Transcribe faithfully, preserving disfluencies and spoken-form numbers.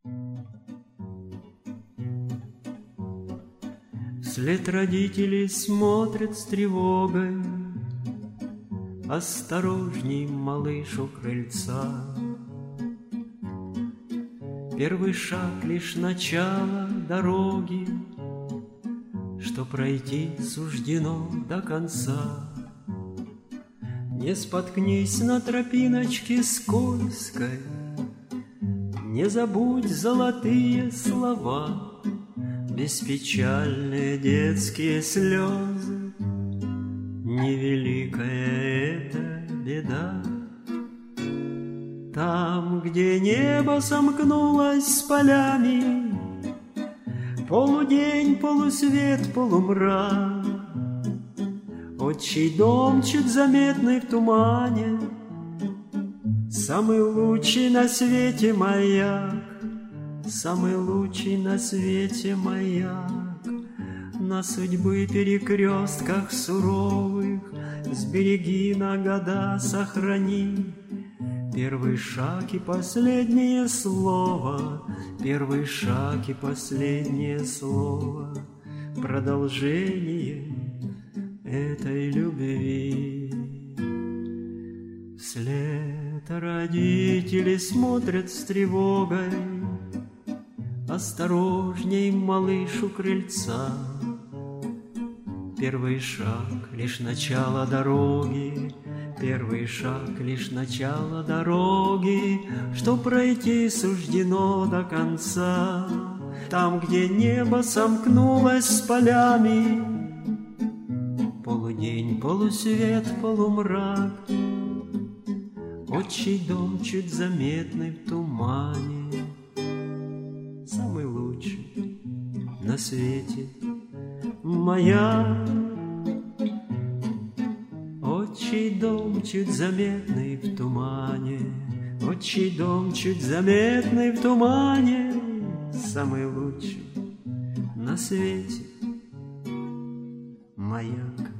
Вслед родители смотрят с тревогой, осторожней, малыш, у крыльца. Первый шаг — лишь начало дороги, что пройти суждено до конца. Не споткнись на тропиночке скользкой, не забудь золотые слова, беспечальные детские слезы. Невеликая эта беда. Там, где небо сомкнулось с полями, полудень, полусвет, полумрак, отчий дом чуть заметный в тумане, самый лучший на свете маяк. Самый лучший на свете маяк. На судьбы перекрестках суровых сбереги, на года сохрани. Первый шаг и последнее слово, первый шаг и последнее слово, продолжение этой любви. Вслед родители смотрят с тревогой, осторожней, малыш, у крыльца. Первый шаг — лишь начало дороги, первый шаг — лишь начало дороги, что пройти суждено до конца. Там, где небо сомкнулось с полями, полудень, полусвет, полумрак, отчий дом чуть заметный в тумане. Самый лучший на свете маяк. Отчий дом чуть заметный в тумане, отчий дом чуть заметный в тумане. Самый лучший на свете маяк.